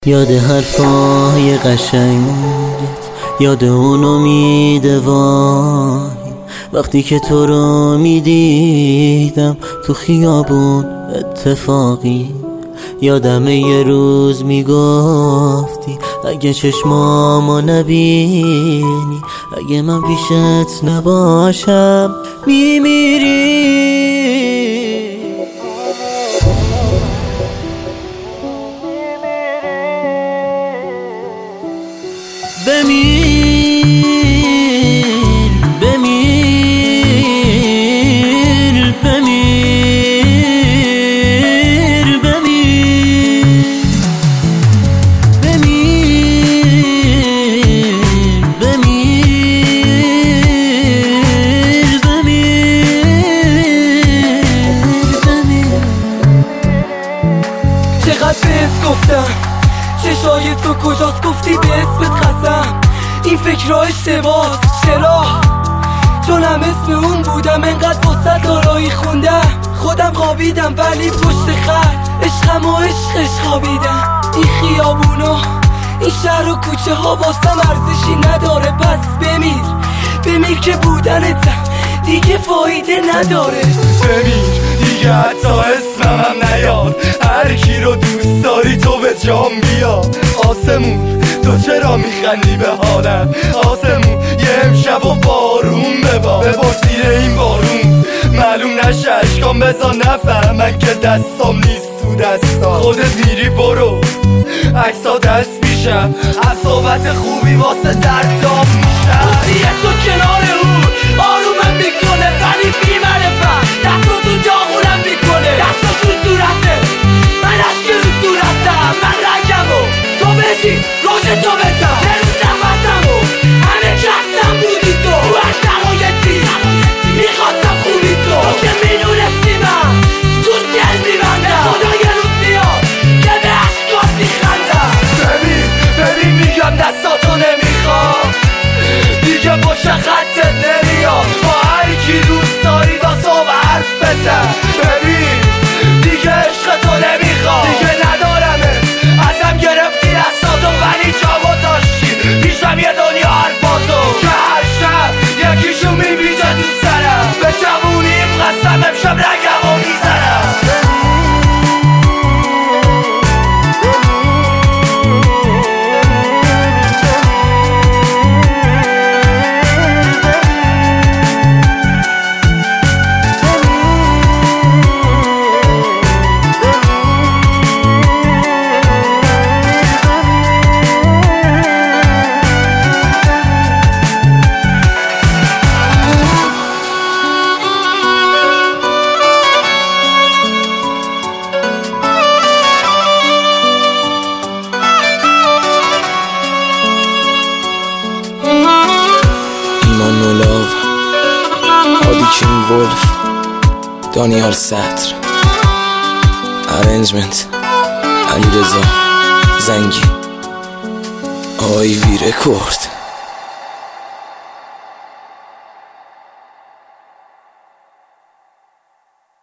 یاد حرفای قشنگت، یاد اون امید وای، وقتی که تو رو میدیدم تو خیابون اتفاقی. یادمه یه روز میگفتی اگه چشمامو نبینی، اگه من پیشت نباشم میمیری. بمیر بمیر بمیر بمیر بمیر بمیر بمیر. چقدر بهت گفتم چشای تو کجاست، گفتی به اسمت قسم این فکر را اشتباس. چرا؟ چون هم اسم اون بودم، انقدر واسه دارایی خوندم، خودم خوابیدم ولی پشت خط عشقم و عشقش خوابیدم. این خیابونا، این شهر و کوچه ها واسم ارزشی نداره، پس بمیر بمیر که بودنتم دیگه فایده نداره. بمیر دیگه حتی اسمم نیار، هر کی رو دوست داری تو به جام بیار. آسمون تو چرا میخندی به حالم؟ آسمون یه امشب و بارون ببار زیر این بارون، معلوم نشه اشکام بزا نفهمن که دستام نیست تو دستا. خودت میری برو عکسا دست میشم، عصابت خوبی واسه دردام میشم. یه تو کنار اون آرومم میکنه ولی بی معرفت، دستو تو داغونم میکنه، دستو تو صورته من عشق رو صورتم، من رگمو تو بشی روش تو بزن، نروز نفسمو همه کسم بودی تو هر شرایطی میخواستم خوبی تو که میدونستی من زود دل میبندم، خدا یه روز میاد که به عشقات میخندم. ببین میگم دستاتو نمیخوام دیگه، پشت خطت نمیام، با هر کی دوست داری واسم حرف بزن. ببین دیگه عشق تو نمیخوام، دیگه ندارمه، ازم گرفتی دستاتو ولی جا گذاشتی پیشم یه دنیا حرفاتو که هر شب یکیشو میبیزه تو سرم. به جوونیم قسم امشب رگمو میزنم. هادی ولف، دانیال سطر، ارنجمنت علیرضا زنگی، آیوی رکورد.